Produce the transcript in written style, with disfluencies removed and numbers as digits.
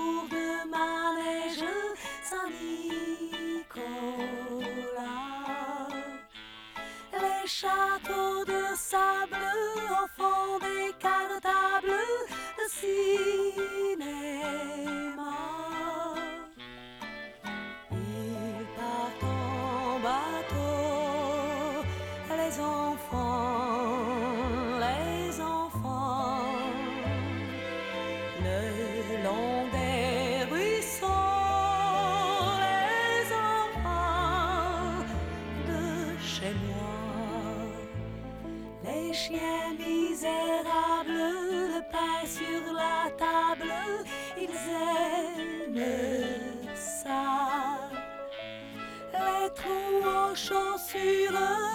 tour de manège Saint-Nicolas. Les châteaux de sable au fond des cartables de cinéma. Ils partent en bateau, les enfants, le long des ruisseaux, les enfants de chez moi. Les chiens misérables, le pain sur la table, ils aiment ça. Les trous aux chaussures